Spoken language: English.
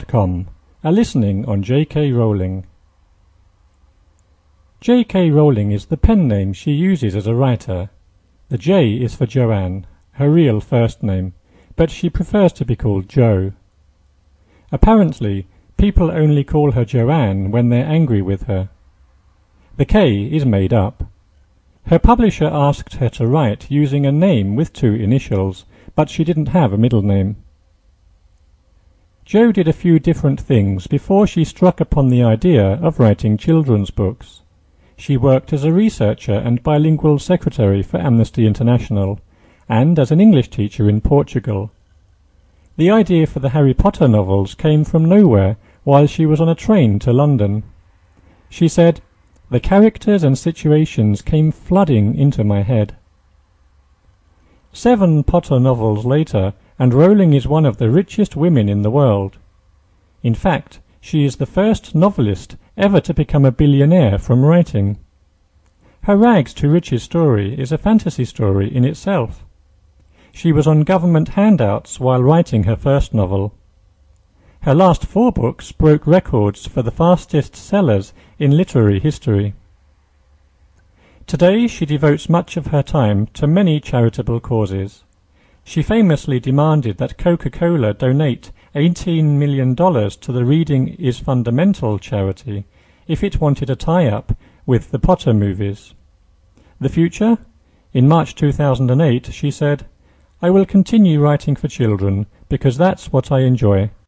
Audible.com, a listening on J.K. Rowling. J.K. Rowling is the pen name she uses as a writer. The J is for Joanne, her real first name, but she prefers to be called Jo. Apparently, people only call her Joanne when they're angry with her. The K is made up. Her publisher asked her to write using a name with 2 initials, but she didn't have a middle name. Jo did a few different things before she struck upon the idea of writing children's books. She worked as a researcher and bilingual secretary for Amnesty International, and as an English teacher in Portugal. The idea for the Harry Potter novels came from nowhere while she was on a train to London. She said, "The characters and situations came flooding into my head." 7 Potter novels later, and Rowling is one of the richest women in the world. In fact, she is the first novelist ever to become a billionaire from writing. Her rags to riches story is a fantasy story in itself. She was on government handouts while writing her first novel. Her last 4 books broke records for the fastest sellers in literary history. Today she devotes much of her time to many charitable causes. She famously demanded that Coca-Cola donate $18 million to the Reading is Fundamental charity if it wanted a tie-up with the Potter movies. The future? In March 2008 she said, "I will continue writing for children because that's what I enjoy."